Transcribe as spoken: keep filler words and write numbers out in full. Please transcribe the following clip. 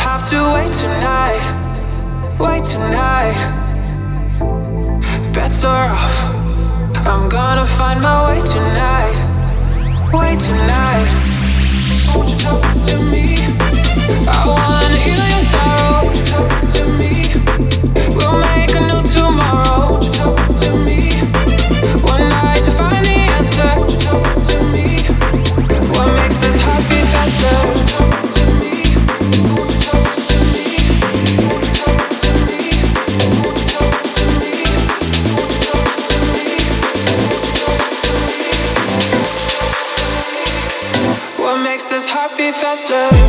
have to wait tonight, wait tonight. Better off, I'm gonna find my way tonight, way tonight. Won't you talk to me? I wanna heal your sorrow. Won't you talk to me? We'll make a new tomorrow. Won't you talk to me? One night to find the answer. Won't you talk to me? What makes this heart beat faster? Won't you talk to me? Won't you talk to me? Won't you talk to me? Won't you talk to me? Won't you talk to me? What makes this heart beat faster?